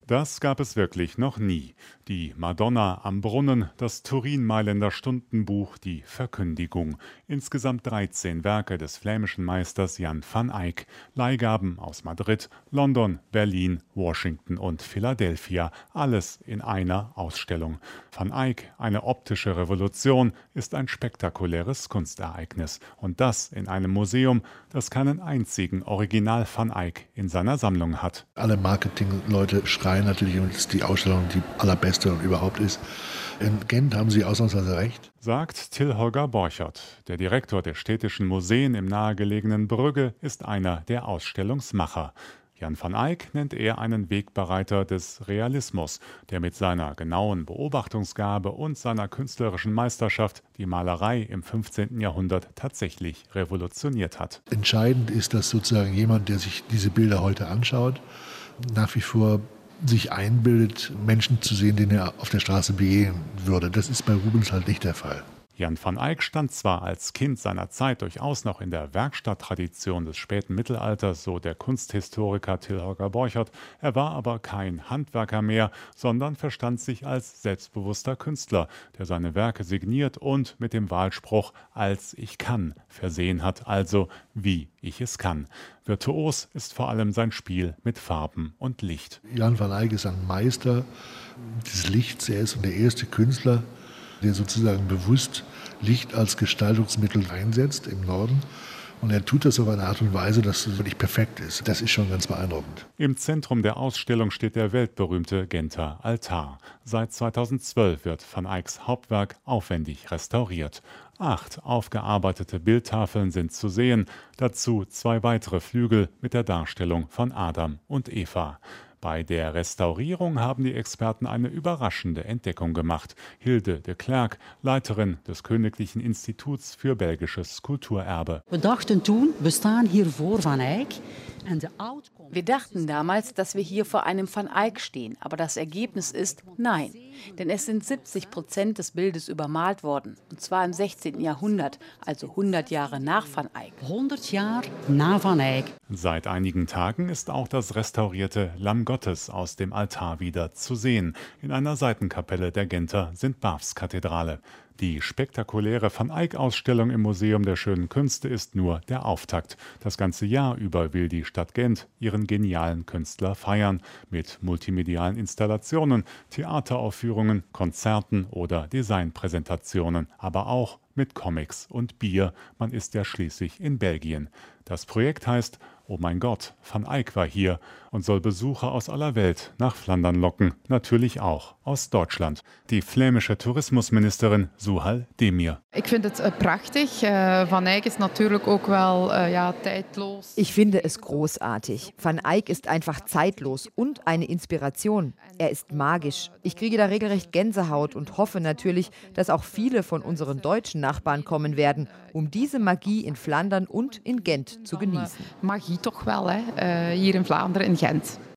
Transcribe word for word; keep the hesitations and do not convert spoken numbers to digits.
Das gab es wirklich noch nie. Die Madonna am Brunnen, das Turin-Mailänder Stundenbuch, die Verkündigung. Insgesamt dreizehn Werke des flämischen Meisters Jan van Eyck. Leihgaben aus Madrid, London, Berlin, Washington und Philadelphia. Alles in einer Ausstellung. Van Eyck, eine optische Revolution, ist ein spektakuläres Kunstereignis. Und das in einem Museum, das keinen einzigen Original Van Eyck in seiner Sammlung hat. Alle Marketingleute schreien natürlich, dass die Ausstellung die allerbeste und überhaupt ist. In Gent haben sie ausnahmsweise recht, Sagt Till Holger Borchert. Der Direktor der städtischen Museen im nahegelegenen Brügge ist einer der Ausstellungsmacher. Jan van Eyck nennt er einen Wegbereiter des Realismus, der mit seiner genauen Beobachtungsgabe und seiner künstlerischen Meisterschaft die Malerei im fünfzehnten Jahrhundert tatsächlich revolutioniert hat. Entscheidend ist, dass sozusagen jemand, der sich diese Bilder heute anschaut, nach wie vor sich einbildet, Menschen zu sehen, denen er auf der Straße begegnen würde. Das ist bei Rubens halt nicht der Fall. Jan van Eyck stand zwar als Kind seiner Zeit durchaus noch in der Werkstatttradition des späten Mittelalters, so der Kunsthistoriker Till Holger Borchert, er war aber kein Handwerker mehr, sondern verstand sich als selbstbewusster Künstler, der seine Werke signiert und mit dem Wahlspruch »als ich kann« versehen hat, also wie ich es kann. Virtuos ist vor allem sein Spiel mit Farben und Licht. Jan van Eyck ist ein Meister des Lichts. Er ist der erste Künstler, der sozusagen bewusst Licht als Gestaltungsmittel einsetzt im Norden. Und er tut das auf eine Art und Weise, dass es wirklich perfekt ist. Das ist schon ganz beeindruckend. Im Zentrum der Ausstellung steht der weltberühmte Genter Altar. Seit zweitausendzwölf wird van Eycks Hauptwerk aufwendig restauriert. Acht aufgearbeitete Bildtafeln sind zu sehen, dazu zwei weitere Flügel mit der Darstellung von Adam und Eva. Bei der Restaurierung haben die Experten eine überraschende Entdeckung gemacht. Hilde de Klerk, Leiterin des Königlichen Instituts für belgisches Kulturerbe. Wir dachten toen, we staan hier voor Van Eyck. Wir dachten damals, dass wir hier vor einem Van Eyck stehen, aber das Ergebnis ist nein. Denn es sind siebzig Prozent des Bildes übermalt worden, und zwar im sechzehnten Jahrhundert, also hundert Jahre nach Van Eyck. hundert Jahre na Van Eyck. Seit einigen Tagen ist auch das restaurierte Lamm Gottes aus dem Altar wieder zu sehen. In einer Seitenkapelle der Genter Sint-Bavs-Kathedrale. Die spektakuläre Van Eyck-Ausstellung im Museum der Schönen Künste ist nur der Auftakt. Das ganze Jahr über will die Stadt Gent ihren genialen Künstler feiern. Mit multimedialen Installationen, Theateraufführungen, Konzerten oder Designpräsentationen. Aber auch mit Comics und Bier. Man ist ja schließlich in Belgien. Das Projekt heißt »Oh mein Gott, Van Eyck war hier« und soll Besucher aus aller Welt nach Flandern locken, natürlich auch aus Deutschland. Die flämische Tourismusministerin Suhal Demir. Ik vind het uh, prachtig. Uh, Van Eyck is natuurlijk ook wel uh, ja, tijdloos. Ich finde es großartig. Van Eyck ist einfach zeitlos und eine Inspiration. Er ist magisch. Ich kriege da regelrecht Gänsehaut und hoffe natürlich, dass auch viele von unseren deutschen Nachbarn kommen werden, um diese Magie in Flandern und in Gent zu genießen. Magie toch wel, hè? Uh, hier in Vlaanderen, in Gent.